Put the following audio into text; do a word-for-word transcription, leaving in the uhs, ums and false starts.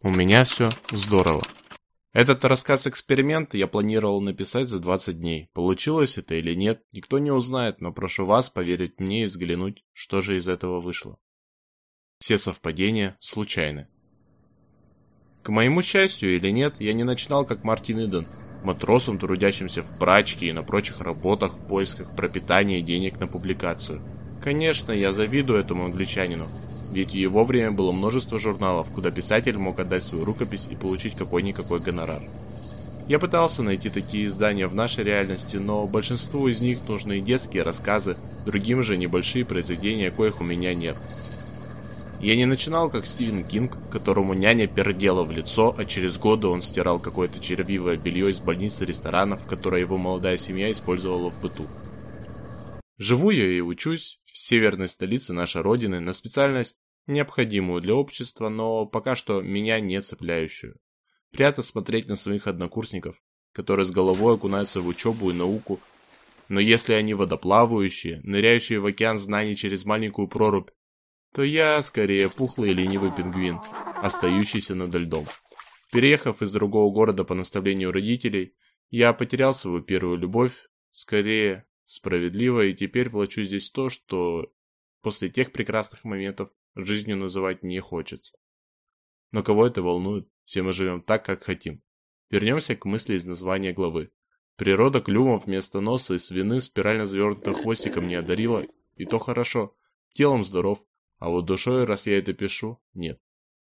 У меня все здорово. Этот рассказ-эксперимент я планировал написать за двадцать дней. Получилось это или нет, никто не узнает, но прошу вас поверить мне и взглянуть, что же из этого вышло. Все совпадения случайны. К моему счастью или нет, я не начинал как Мартин Иден, матросом, трудящимся в прачке и на прочих работах в поисках пропитания и денег на публикацию. Конечно, я завидую этому англичанину, ведь в его время было множество журналов, куда писатель мог отдать свою рукопись и получить какой-никакой гонорар. Я пытался найти такие издания в нашей реальности, но большинству из них нужны детские рассказы, другим же небольшие произведения, коих у меня нет. Я не начинал как Стивен Кинг, которому няня пердела в лицо, а через годы он стирал какое-то червивое белье из больниц и ресторанов, которое его молодая семья использовала в быту. Живу я и учусь в северной столице нашей родины на специальность, необходимую для общества, но пока что меня не цепляющую. Приятно смотреть на своих однокурсников, которые с головой окунаются в учебу и науку, но если они водоплавающие, ныряющие в океан знаний через маленькую прорубь, то я скорее пухлый и ленивый пингвин, остающийся над льдом. Переехав из другого города по наставлению родителей, я потерял свою первую любовь, скорее справедливо, и теперь влачу здесь то, что после тех прекрасных моментов жизнью называть не хочется. Но кого это волнует? Все мы живем так, как хотим. Вернемся к мысли из названия главы. Природа клювом вместо носа и свиным спирально завернутым хвостиком не одарила, и то хорошо. Телом здоров, а вот душой, раз я это пишу, нет.